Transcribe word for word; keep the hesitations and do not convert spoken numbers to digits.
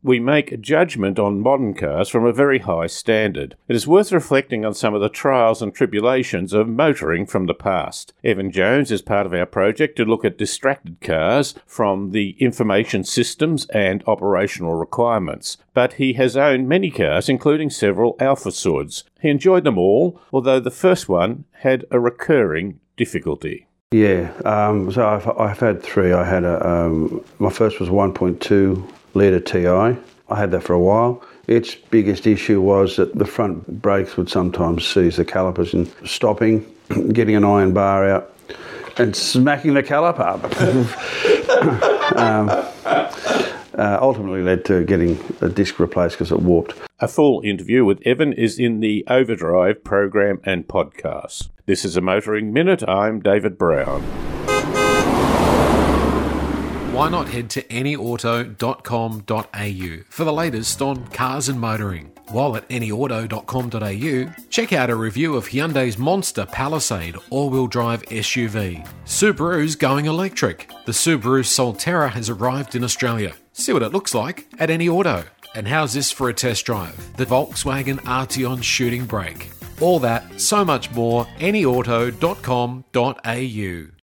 we make a judgment on modern cars from a very high standard. It is worth reflecting on some of the trials and tribulations of motoring from the past. Evan Jones is part of our project to look at distracted cars from the information systems and operational requirements, but he has owned many cars, including several Alfa Suds. He enjoyed them all, although the first one had a recurring difficulty. Yeah, um, so I've, I've had three. I had a, um, my first was one point two litre T I. I had that for a while. Its biggest issue was that the front brakes would sometimes seize the calipers and stopping, getting an iron bar out and smacking the caliper up. um, uh, ultimately led to getting a disc replaced because it warped. A full interview with Evan is in the Overdrive program and podcast. This is a Motoring Minute. I'm David Brown. Why not head to any auto dot com dot a u for the latest on cars and motoring? While at any auto dot com dot a u, check out a review of Hyundai's Monster Palisade all-wheel drive S U V. Subaru's going electric. The Subaru Solterra has arrived in Australia. See what it looks like at Any Auto. And how's this for a test drive? The Volkswagen Arteon shooting brake. All that, so much more, any auto dot com dot a u.